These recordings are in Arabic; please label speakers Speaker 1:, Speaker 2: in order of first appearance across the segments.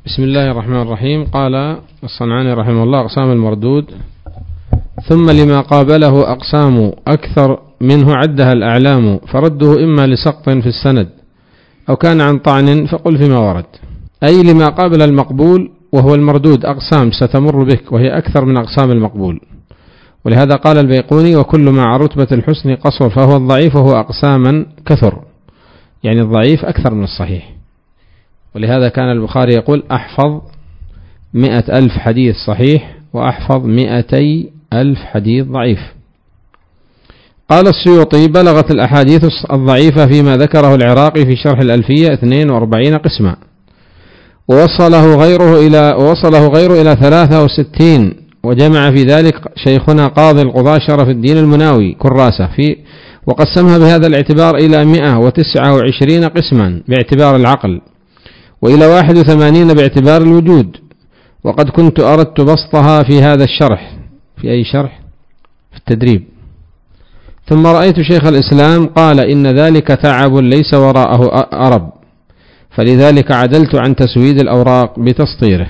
Speaker 1: بسم الله الرحمن الرحيم. قال الصنعاني رحمه الله: أقسام المردود. ثم لما قابله أقسام أكثر منه عدها الأعلام، فرده إما لسقط في السند أو كان عن طعن فقل فيما ورد. أي لما قابل المقبول وهو المردود أقسام ستمر بك وهي أكثر من أقسام المقبول. ولهذا قال البيقوني: وكل ما عن رتبة الحسن قصر فهو الضعيف، وهو أقساما كثر، يعني الضعيف أكثر من الصحيح. ولهذا كان البخاري يقول: أحفظ 100,000 حديث صحيح وأحفظ 200,000 حديث ضعيف. قال السيوطي: بلغت الأحاديث الضعيفة فيما ذكره العراقي في شرح الألفية 42 قسما، ووصله غيره إلى 63، وجمع في ذلك شيخنا قاضي القضاة شرف الدين المناوي كراسة وقسمها بهذا الاعتبار إلى 129 قسما باعتبار العقل، وإلى 81 باعتبار الوجود. وقد كنت أردت بسطها في هذا الشرح. في أي شرح؟ في التدريب. ثم رأيت شيخ الإسلام قال: إن ذلك تعب ليس وراءه أرب، فلذلك عدلت عن تسويد الأوراق بتسطيره.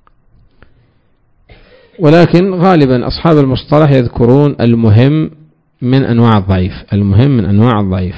Speaker 1: ولكن غالبا أصحاب المصطلح يذكرون المهم من أنواع الضعيف.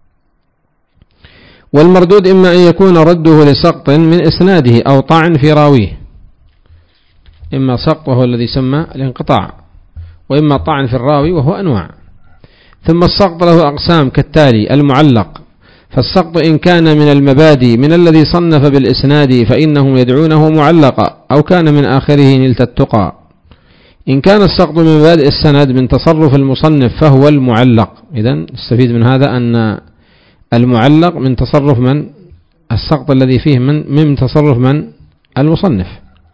Speaker 1: والمردود إما أن يكون رده لسقط من إسناده أو طعن في راويه، إما سقط وهو الذي سمى الانقطاع، وإما طعن في الراوي وهو أنواع. ثم السقط له أقسام كالتالي: المعلق، فالسقط إن كان من المبادئ من الذي صنف بالإسناد فإنهم يدعونه معلقا، أو كان من آخره نلت التقى. إن كان السقط من مبادئ السند من تصرف المصنف فهو المعلق. إذن نستفيد من هذا أن المعلق من تصرف من؟ السقط الذي فيه من تصرف من؟ المصنف،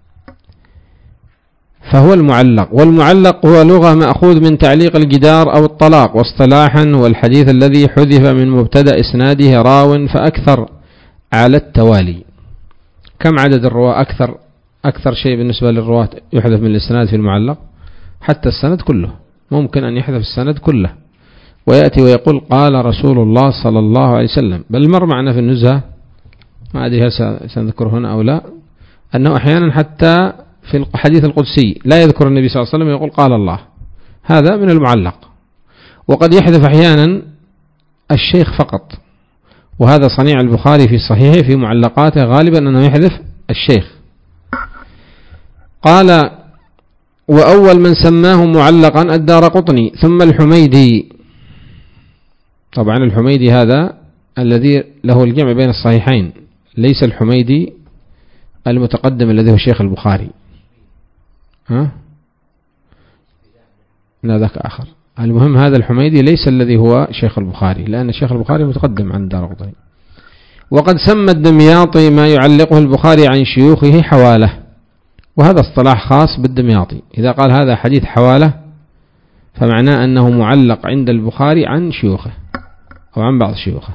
Speaker 1: فهو المعلق. والمعلق هو لغة مأخوذ من تعليق الجدار أو الطلاق، واصطلاحا هو الحديث الذي حذف من مبتدأ إسناده راو فأكثر على التوالي. كم عدد الرواة؟ أكثر شيء بالنسبة للرواة يحذف من الإسناد في المعلق، حتى السند كله ممكن أن يحذف السند كله، ويأتي ويقول: قال رسول الله صلى الله عليه وسلم. بل مر معنا في النزهة، ما أدري هل سنذكر هنا أو لا، أنه أحيانا حتى في الحديث القدسي لا يذكر النبي صلى الله عليه وسلم، يقول قال الله، هذا من المعلق. وقد يحذف أحيانا الشيخ فقط، وهذا صنيع البخاري في صحيحه في معلقاته غالبا أنه يحذف الشيخ. قال: وأول من سماه معلقا الدارقطني ثم الحميدي. طبعا الحميدي هذا الذي له الجمع بين الصحيحين، ليس الحميدي المتقدم الذي هو شيخ البخاري، لا ذاك آخر. المهم هذا الحميدي ليس الذي هو شيخ البخاري، لأن شيخ البخاري متقدم عن الدارقطني. وقد سمى الدمياطي ما يعلقه البخاري عن شيوخه حواله، وهذا اصطلاح خاص بالدمياطي. إذا قال هذا حديث حواله فمعناه أنه معلق عند البخاري عن شيوخه أو عن بعض شيوخه.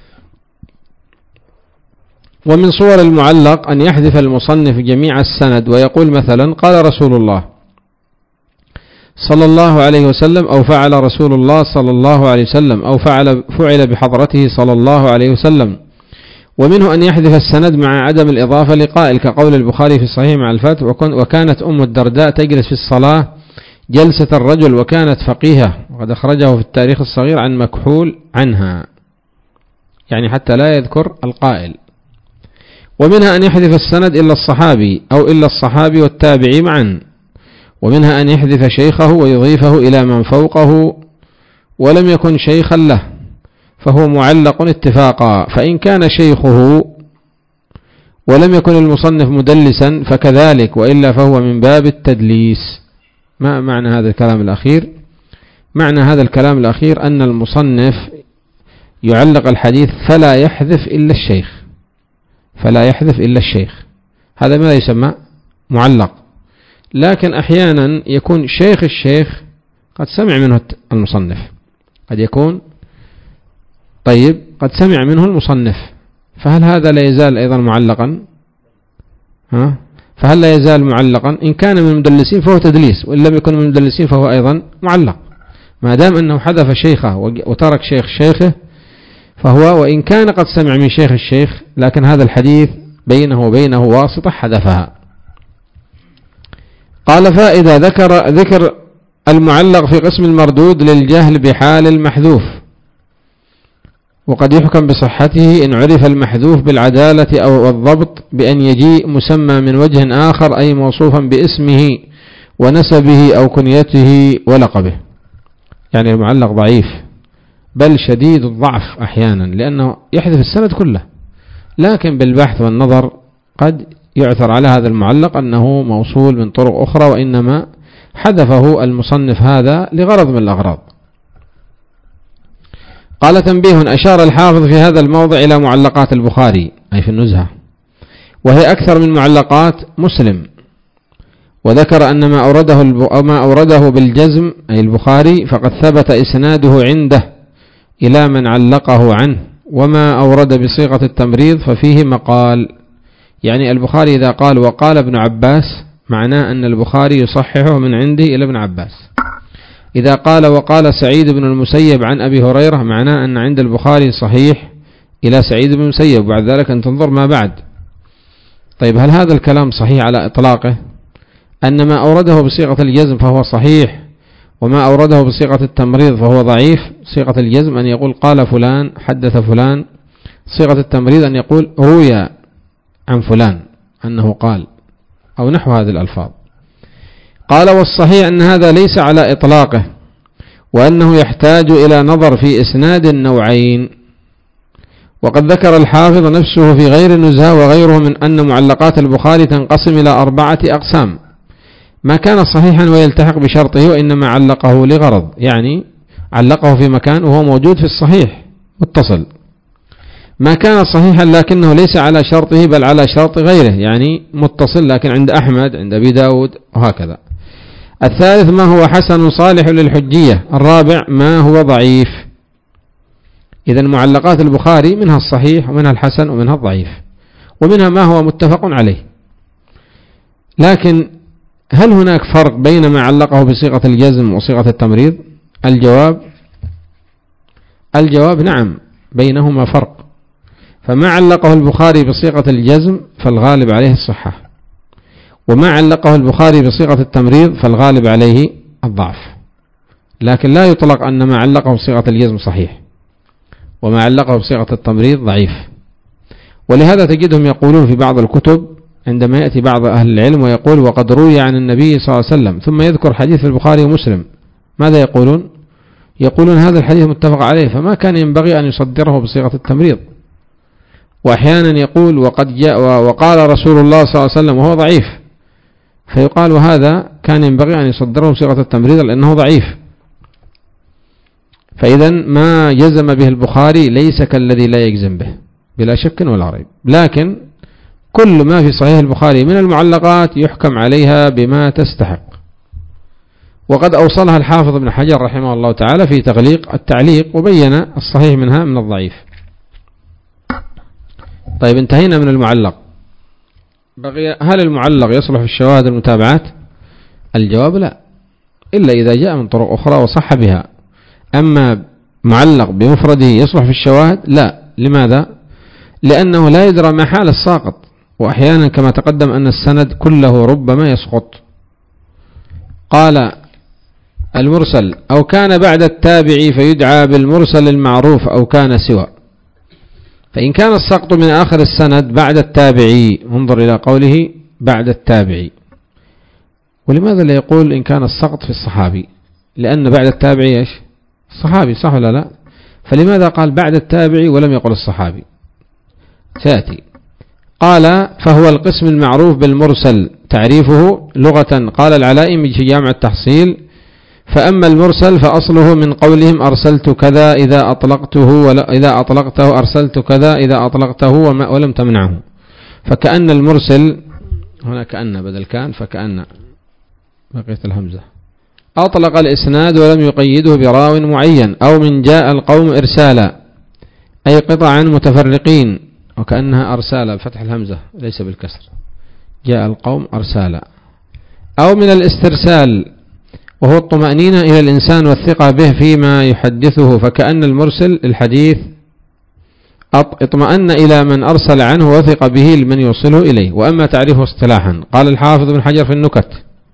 Speaker 1: ومن صور المعلق أن يحذف المصنف جميع السند ويقول مثلا: قال رسول الله صلى الله عليه وسلم، أو فعل رسول الله صلى الله عليه وسلم، أو فعل بحضرته صلى الله عليه وسلم. ومنه أن يحذف السند مع عدم الإضافة لقائل، كقول البخاري في الصحيح مع الفتح: وكانت أم الدرداء تجلس في الصلاة جلسة الرجل وكانت فقيهة، وقد أخرجه في التاريخ الصغير عن مكحول عنها، يعني حتى لا يذكر القائل. ومنها أن يحذف السند إلا الصحابي أو إلا الصحابي والتابعي معا. ومنها أن يحذف شيخه ويضيفه إلى من فوقه ولم يكن شيخا له، فهو معلق اتفاقا. فإن كان شيخه ولم يكن المصنف مدلسا فكذلك، وإلا فهو من باب التدليس. ما معنى هذا الكلام الأخير؟ معنى هذا الكلام الأخير أن المصنف يعلق الحديث فلا يحذف إلا الشيخ، هذا ما يسمى معلق. لكن أحيانا يكون شيخ الشيخ قد سمع منه المصنف، قد يكون قد سمع منه المصنف، فهل هذا لا يزال أيضا معلقا؟ فهل لا يزال معلقا؟ إن كان من المدلسين فهو تدليس، وإن لم يكن من المدلسين فهو أيضا معلق، ما دام أنه حذف شيخه وترك شيخه، فهو وإن كان قد سمع من شيخ الشيخ، لكن هذا الحديث بينه وبينه واسطة حذفها. قال فائدة: ذكر المعلق في قسم المردود للجهل بحال المحذوف، وقد يحكم بصحته إن عرف المحذوف بالعدالة أو الضبط بأن يجيء مسمى من وجه آخر، أي موصوفا باسمه ونسبه أو كنيته ولقبه. يعني المعلق ضعيف بل شديد الضعف أحيانا لأنه يحذف السند كله، لكن بالبحث والنظر قد يعثر على هذا المعلق أنه موصول من طرق أخرى، وإنما حذفه المصنف هذا لغرض من الأغراض. قال: تنبيه: أشار الحافظ في هذا الموضع إلى معلقات البخاري أي في النزهة، وهي أكثر من معلقات مسلم، وذكر أن ما أورده بالجزم أي البخاري فقد ثبت إسناده عنده إلى من علقه عنه، وما أورد بصيغة التمريض ففيه مقال. يعني البخاري إذا قال وقال ابن عباس معناه أن البخاري يصححه من عنده إلى ابن عباس. إذا قال وقال سعيد بن المسيب عن أبي هريرة معناه أن عند البخاري صحيح إلى سعيد بن المسيب، وبعد ذلك أن تنظر ما بعد. طيب هل هذا الكلام صحيح على إطلاقه؟ أن ما أورده بصيغة الجزم فهو صحيح، وما أورده بصيغة التمريض فهو ضعيف. صيغة الجزم أن يقول قال فلان حدث فلان، صيغة التمريض أن يقول روي عن فلان أنه قال، أو نحو هذه الألفاظ. قال: والصحيح أن هذا ليس على إطلاقه، وأنه يحتاج إلى نظر في إسناد النوعين. وقد ذكر الحافظ نفسه في غير النزهة وغيره من أن معلقات البخاري تنقسم إلى 4 أقسام: ما كان صحيحا ويلتحق بشرطه وإنما علقه لغرض، يعني علقه في مكان وهو موجود في الصحيح متصل. ما كان صحيحا لكنه ليس على شرطه بل على شرط غيره، يعني متصل لكن عند أحمد عند أبي داود وهكذا. الثالث ما هو حسن صالح للحجية. الرابع ما هو ضعيف. إذن معلقات البخاري منها الصحيح ومنها الحسن ومنها الضعيف، ومنها ما هو متفق عليه. لكن هل هناك فرق بين ما علقه بصيغة الجزم وصيغة التمريض؟ الجواب نعم، بينهما فرق. فما علقه البخاري بصيغة الجزم فالغالب عليه الصحة، وما علقه البخاري بصيغة التمريض فالغالب عليه الضعف. لكن لا يطلق أن ما علقه بصيغة الجزم صحيح وما علقه بصيغة التمريض ضعيف. ولهذا تجدهم يقولون في بعض الكتب عندما يأتي بعض أهل العلم ويقول وقد روي عن النبي صلى الله عليه وسلم، ثم يذكر حديث في البخاري ومسلم، ماذا يقولون؟ يقولون هذا الحديث متفق عليه فما كان ينبغي أن يصدره بصيغة التمريض. وأحيانا يقول وقد جاء وقال رسول الله صلى الله عليه وسلم وهو ضعيف، فيقال وهذا كان ينبغي أن يصدره بصيغة التمريض لأنه ضعيف. فإذا ما جزم به البخاري ليس كالذي لا يجزم به بلا شك ولا ريب. لكن كل ما في صحيح البخاري من المعلقات يحكم عليها بما تستحق، وقد أوصلها الحافظ ابن حجر رحمه الله تعالى في التعليق وبين الصحيح منها من الضعيف. طيب انتهينا من المعلق. بقي هل المعلق يصلح في الشواهد المتابعات؟ الجواب لا، إلا إذا جاء من طرق أخرى وصح بها. أما معلق بمفرده يصلح في الشواهد لا. لماذا؟ لأنه لا يدرى ما حال الساقط، وأحيانا كما تقدم أن السند كله ربما يسقط. قال: المرسل أو كان بعد التابع فيدعى بالمرسل المعروف أو كان سوى. فإن كان السقط من آخر السند بعد التابعي، انظر إلى قوله بعد التابعي. ولماذا لا يقول إن كان السقط في الصحابي؟ لأن بعد التابعي إيش؟ الصحابي، صح ولا لا؟ فلماذا قال بعد التابعي ولم يقل الصحابي؟ سيأتي. قال: فهو القسم المعروف بالمرسل. تعريفه لغة قال العلائم في جامع التحصيل: فأما المرسل فأصله من قولهم أرسلت كذا إذا أطلقته إذا أطلقته أرسلت كذا إذا أطلقته ولم تمنعه. فكأن المرسل هنا كأن بدل كان، فكأن بقيت الهمزة أطلق الإسناد ولم يقيده براو معين، أو من جاء القوم إرسالا أي قطعا متفرقين، وكأنها أرسالا بفتح الهمزة ليس بالكسر، جاء القوم أرسالا. أو من الاسترسال وهو الطمأنينة إلى الإنسان والثقة به فيما يحدثه، فكأن المرسل الحديث اطمأن إلى من أرسل عنه وثق به لمن يوصله إليه. وأما تعريفه اصطلاحا قال الحافظ بن حجر في النكت: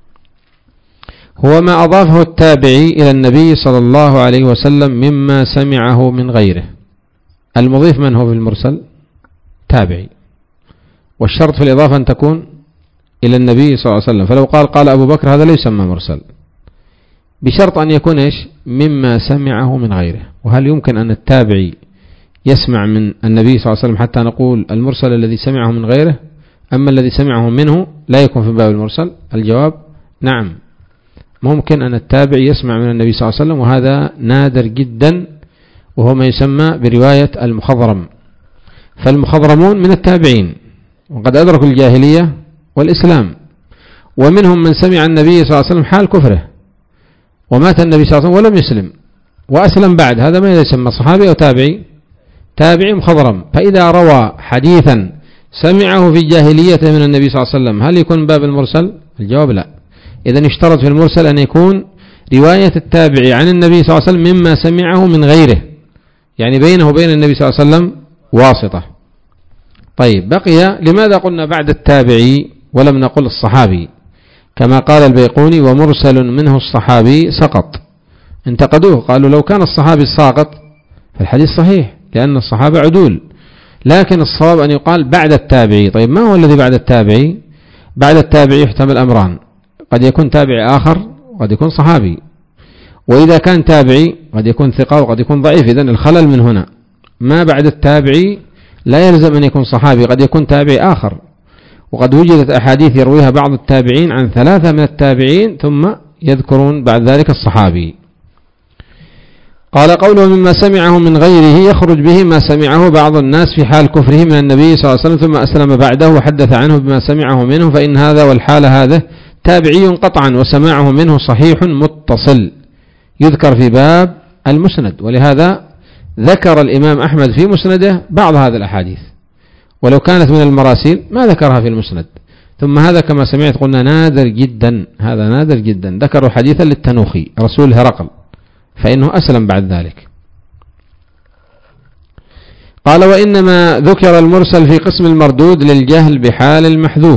Speaker 1: هو ما أضافه التابعي إلى النبي صلى الله عليه وسلم مما سمعه من غيره. المضيف من هو في المرسل؟ تابعي، والشرط في الإضافة أن تكون إلى النبي صلى الله عليه وسلم. فلو قال أبو بكر هذا لا يسمى مرسل، بشرط أن يكون إيش؟ مما سمعه من غيره. وهل يمكن أن التابعي يسمع من النبي صلى الله عليه وسلم حتى نقول المرسل الذي سمعه من غيره؟ أما الذي سمعه منه لا يكون في باب المرسل؟ الجواب نعم، ممكن أن التابعي يسمع من النبي صلى الله عليه وسلم، وهذا نادر جدا، وهو ما يسمى برواية المخضرم. فالمخضرمون من التابعين وقد أدركوا الجاهلية والإسلام، ومنهم من سمع النبي صلى الله عليه وسلم حال كفره ومات النبي صلى الله عليه وسلم ولم يسلم وأسلم بعد. هذا ما يسمى صحابي أو تابعي؟ تابعي مخضرم. فإذا روى حديثا سمعه في جاهليته من النبي صلى الله عليه وسلم هل يكون باب المرسل؟ الجواب لا. إذن اشترط في المرسل أن يكون رواية التابعي عن النبي صلى الله عليه وسلم مما سمعه من غيره، يعني بينه وبين النبي صلى الله عليه وسلم واسطة. طيب، بقي لماذا قلنا بعد التابعي ولم نقل الصحابي؟ كما قال البيقوني: ومرسل منه الصحابي سقط. انتقدوه، قالوا لو كان الصحابي ساقط فالحديث صحيح لأن الصحابة عدول، لكن الصواب أن يقال بعد التابعي. طيب، ما هو الذي بعد التابعي؟ بعد التابعي يحتمل أمران: قد يكون تابعي آخر وقد يكون صحابي، وإذا كان تابعي قد يكون ثقة وقد يكون ضعيف. إذن الخلل من هنا، ما بعد التابعي لا يلزم أن يكون صحابي، قد يكون تابعي آخر. وقد وجدت أحاديث يرويها بعض التابعين عن 3 من التابعين ثم يذكرون بعد ذلك الصحابي. قال: قوله مما سمعه من غيره يخرج به ما سمعه بعض الناس في حال كفره من النبي صلى الله عليه وسلم ثم أسلم بعده وحدث عنه بما سمعه منه، فإن هذا والحال هذا تابعي قطعا، وسماعه منه صحيح متصل يذكر في باب المسند. ولهذا ذكر الإمام أحمد في مسنده بعض هذه الأحاديث، ولو كانت من المراسيل ما ذكرها في المسند. ثم هذا كما سمعت قلنا نادر جدا، هذا نادر جدا. ذكروا حديثا للتنوخي رسول هرقل فإنه أسلم بعد ذلك. قال: وإنما ذكر المرسل في قسم المردود للجهل بحال المحذوف،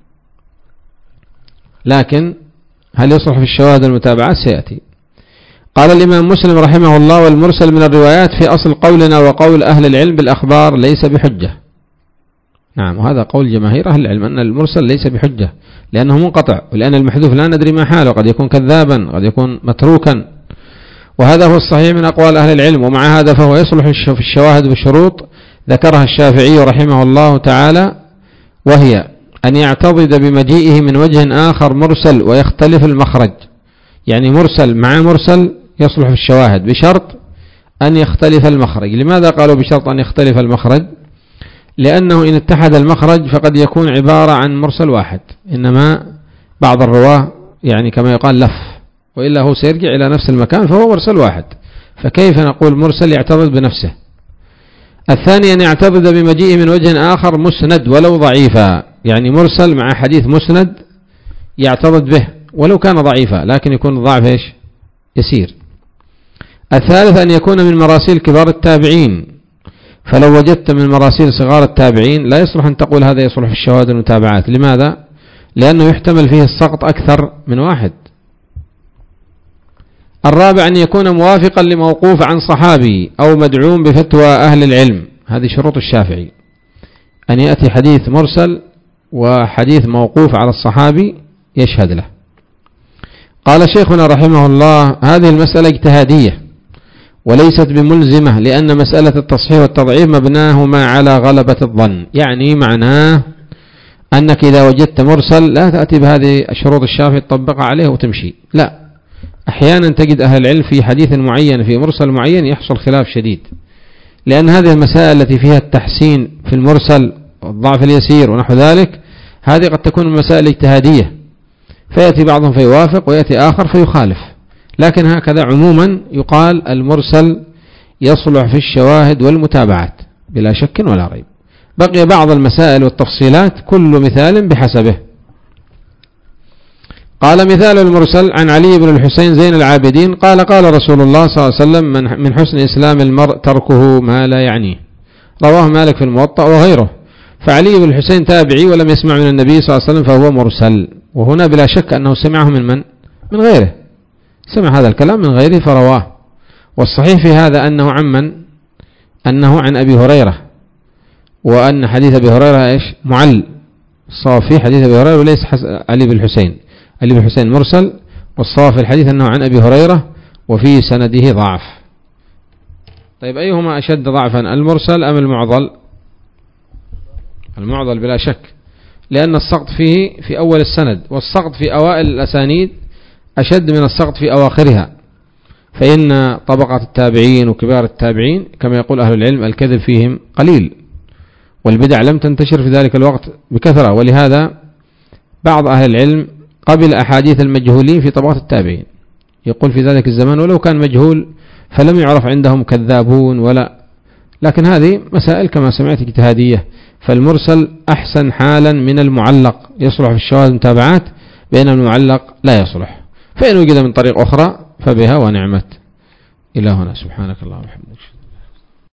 Speaker 1: لكن هل يصلح في الشواهد المتابعات؟ سيأتي. قال الإمام مسلم رحمه الله: والمرسل من الروايات في أصل قولنا وقول أهل العلم بالأخبار ليس بحجة. نعم، وهذا قول جماهير أهل العلم أن المرسل ليس بحجة لأنه منقطع، ولأن المحذوف لا ندري ما حاله، قد يكون كذابا قد يكون متروكا، وهذا هو الصحيح من أقوال أهل العلم. ومع هذا فهو يصلح في الشواهد بشروط ذكرها الشافعي رحمه الله تعالى، وهي أن يعتضد بمجيئه من وجه آخر مرسل ويختلف المخرج. يعني مرسل مع مرسل يصلح في الشواهد بشرط أن يختلف المخرج. لماذا قالوا بشرط أن يختلف المخرج؟ لأنه إن اتحد المخرج فقد يكون عبارة عن مرسل واحد، إنما بعض الرواه يعني كما يقال لف، وإلا هو سيرجع إلى نفس المكان فهو مرسل واحد، فكيف نقول مرسل يعتضد بنفسه؟ الثاني أن يعتضد بمجيئه من وجه آخر مسند ولو ضعيفا، يعني مرسل مع حديث مسند يعتضد به ولو كان ضعيفا لكن يكون ضعف إيش؟ يسير. الثالث أن يكون من مراسيل كبار التابعين، فلو وجدت من مراسيل صغار التابعين لا يصلح أن تقول هذا يصلح في الشواهد والمتابعات. لماذا؟ لأنه يحتمل فيه السقط أكثر من واحد. الرابع أن يكون موافقا لموقوف عن صحابي أو مدعوم بفتوى أهل العلم، هذه شروط الشافعي، أن يأتي حديث مرسل وحديث موقوف على الصحابي يشهد له. قال شيخنا رحمه الله: هذه المسألة اجتهادية وليست بملزمة، لأن مسألة التصحيح والتضعيف مبناهما على غلبة الظن. يعني معناه أنك إذا وجدت مرسل لا تأتي بهذه الشروط الشافعي تطبقها عليه وتمشي، لا، أحيانا تجد أهل العلم في حديث معين في مرسل معين يحصل خلاف شديد، لأن هذه المسائل التي فيها التحسين في المرسل والضعف اليسير ونحو ذلك هذه قد تكون مسائل اجتهادية، فيأتي بعضهم فيوافق ويأتي آخر فيخالف. لكن هكذا عموما يقال المرسل يصلح في الشواهد والمتابعات بلا شك ولا ريب. بقي بعض المسائل والتفصيلات كل مثال بحسبه. قال: مثال المرسل عن علي بن الحسين زين العابدين قال: قال رسول الله صلى الله عليه وسلم: من حسن إسلام المرء تركه ما لا يعنيه. رواه مالك في الموطأ وغيره. فعلي بن الحسين تابعي ولم يسمع من النبي صلى الله عليه وسلم فهو مرسل، وهنا بلا شك أنه سمعه من غيره، سمع هذا الكلام من غيره فرواه. والصحيح في هذا أنه أنه عن أبي هريرة، وأن حديث أبي هريرة إيش معل، الصواب في حديث أبي هريرة وليس علي بن الحسين. علي بن الحسين مرسل، والصواب في الحديث أنه عن أبي هريرة وفي سنده ضعف. طيب أيهما أشد ضعفا، المرسل أم المعضل؟ المعضل بلا شك، لأن السقط فيه في أول السند، والسقط في أوائل الأسانيد أشد من السقط في أواخرها. فإن طبقة التابعين وكبار التابعين كما يقول أهل العلم الكذب فيهم قليل، والبدع لم تنتشر في ذلك الوقت بكثرة، ولهذا بعض أهل العلم قبل أحاديث المجهولين في طبقة التابعين، يقول في ذلك الزمان ولو كان مجهول فلم يعرف عندهم كذابون لكن هذه مسائل كما سمعت اجتهادية. فالمرسل أحسن حالا من المعلق، يصلح في الشواذ المتابعات، بين المعلق لا يصلح. فإن وجد من طريق أخرى فبها ونعمت. إلى هنا، سبحانك اللهم وبحمدك.